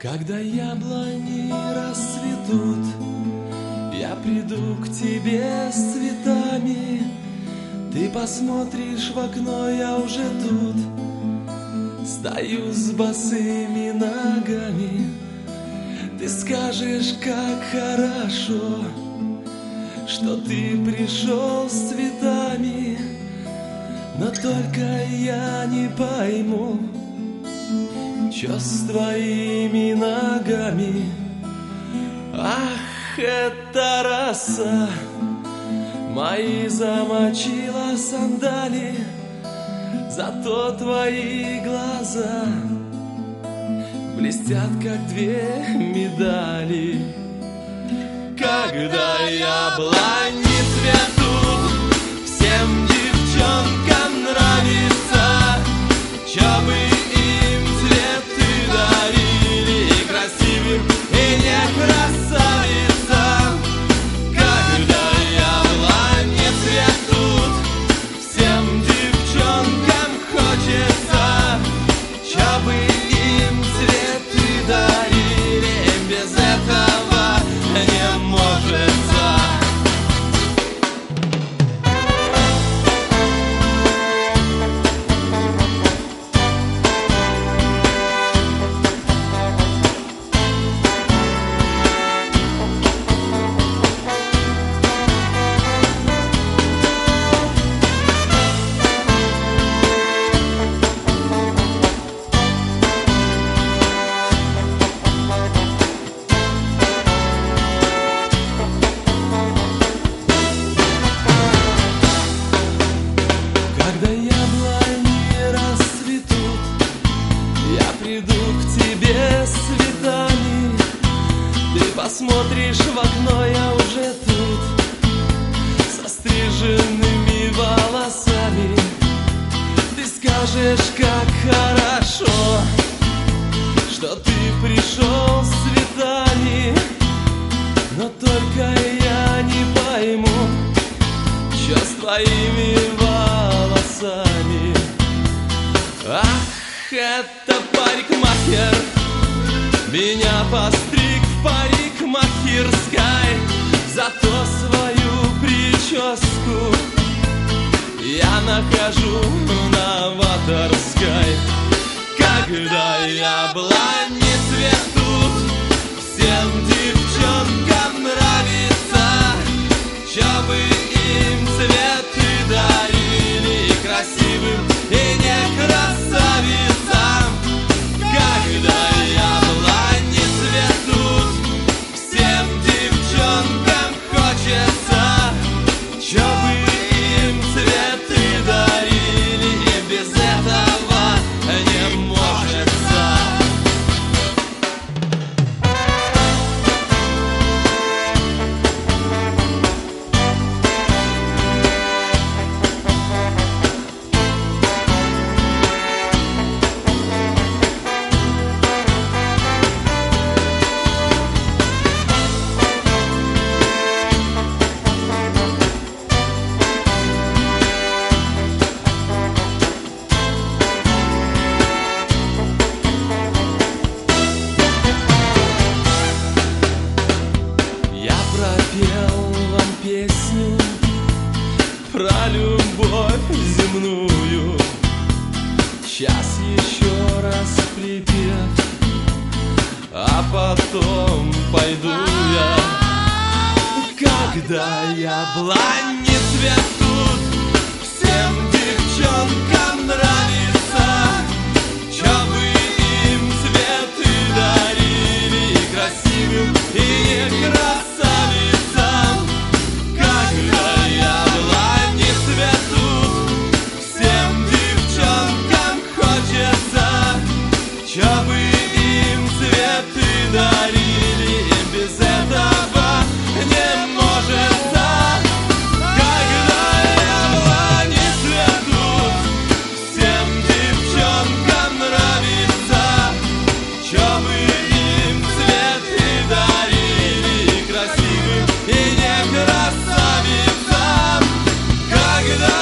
Когда яблони расцветут, я приду к тебе с цветами. Ты посмотришь в окно, я уже тут. Стою с босыми ногами. Ты скажешь, как хорошо, что ты пришел с цветами. Но только я не пойму, чё с твоими ногами. Ах, эта роса мои замочила сандали, зато твои глаза блестят, как две медали. Когда яблони цветут, всем девчонкам нравится, чё бы им цветы дарили, и красивым, и не красавицам. Когда яблони цветут, всем девчонкам хочется, чё бы им цветы дарили, без этого не может. Посмотришь в окно, я уже тут, со стриженными волосами. Ты скажешь, как хорошо, что ты пришел с цветами. Но только я не пойму, чё с твоими волосами. Ах, это парикмахер меня постриг в парикмахерской, зато свою прическу я нахожу новаторской. Когда яблони цветут, всем девчонкам нравится, чё бы им цветы дарили, и красивым, и не красавицам. Когда яблони цветут, всем девчонкам хочется, чё бы им цветы дарили, и без этого не может. Пропел вам песню про любовь земную. Сейчас еще раз припев, а потом пойду я. Когда яблони цветут, всем девчонкам нравится, чё бы им цветы дарили, и красивым, и не красавицам. Когда яблони цветут, всем девчонкам хочется, чё бы им цветы дарили, и без этого не может. Когда яблони цветут, всем девчонкам нравится, чё бы им цветы дарили, и красивым, и не красавицам. Когда